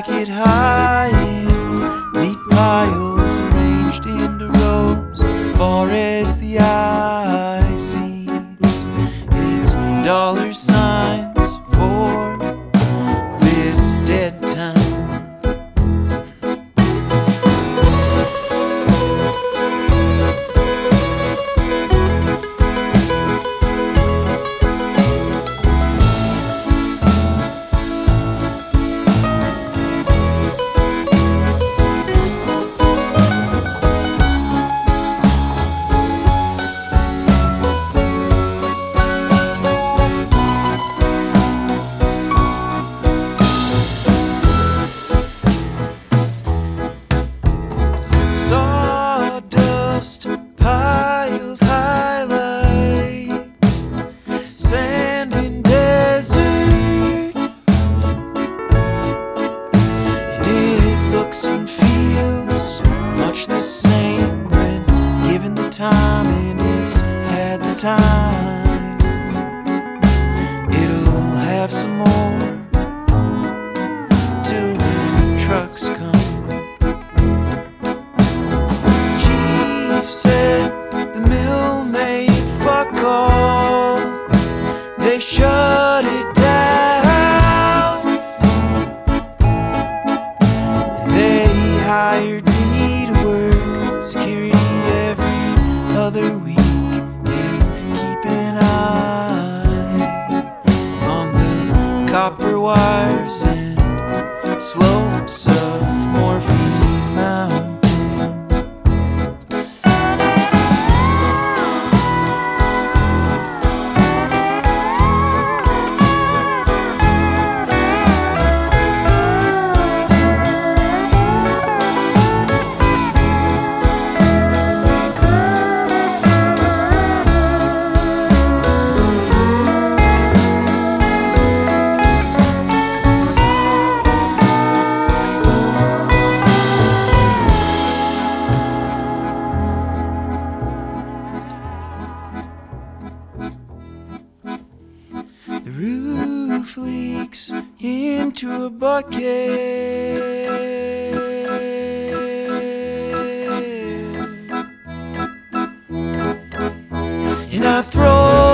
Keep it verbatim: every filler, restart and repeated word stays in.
get high in neat piles arranged into rows. Far as the eye sees, it's dollar signs for this dead time. Sawdust piled high like sand in desert, and it looks and feels much the same when given the time, and it's had the time. It'll have some more till the trucks come. Said the mill made fuck all, they shut it down, and they hired me to work security every other week and keep an eye on the copper wires and slopes of Morphine Mountain. The roof leaks into a bucket, and I throw